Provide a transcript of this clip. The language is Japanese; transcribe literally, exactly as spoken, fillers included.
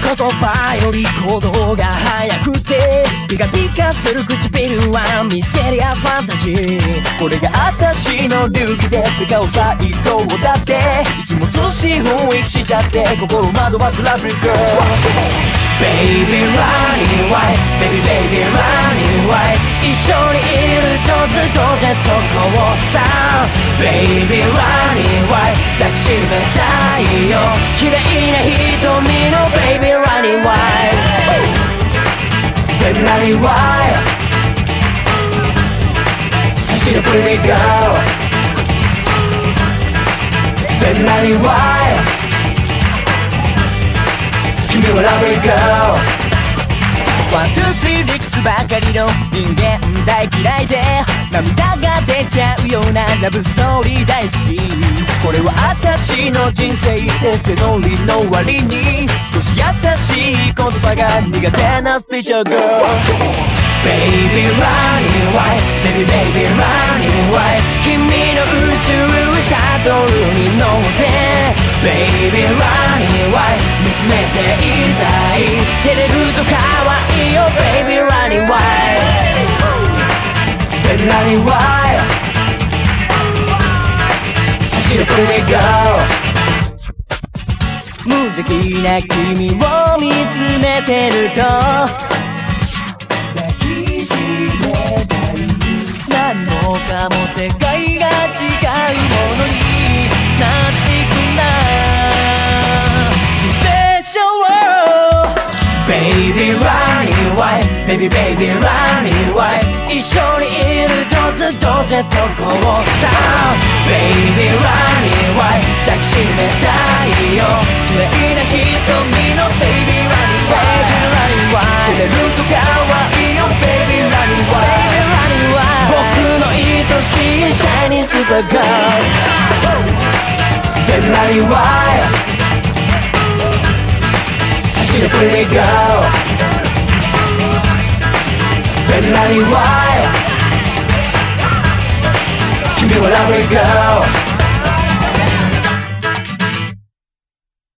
言葉より行動が早くてピカピカする唇はミステリアスファンタジー。これが私の流儀で世界をサイトをだっていつも涼しい雰囲気しちゃって心惑わすラブリーガール。Baby running white Baby baby running white 一緒にいるとずっとジェットコースター Baby running white 抱きしめたいよ綺麗な瞳の Baby running white Baby running white 走る Pretty girl Baby running white君はラブリーガール。ワン、ツー、スリー、理屈ばかりの人間大嫌いで涙が出ちゃうようなラブストーリー大好き。これは私の人生ですってノリの割に少し優しい言葉が苦手なスピーチャーガール。Baby running white Baby baby running white 君の宇宙シャトルに乗って Baby running white 見つめていたい照れると可愛いよ Baby running white Baby running white 走る Pretty girl 無邪気な君を見つめてると何もかも世界が違うものになっていくんだ Special World Baby running white Baby baby running white 一緒にいるとずっとジェットコースター Baby running white 抱きしめたいよ綺麗な瞳の Baby running white Baby running white 照れると可愛いよ Baby running white僕の愛しいシャイニースーパーガール Baby running wild 走る Pretty girl Baby running wild 君は Lovely girl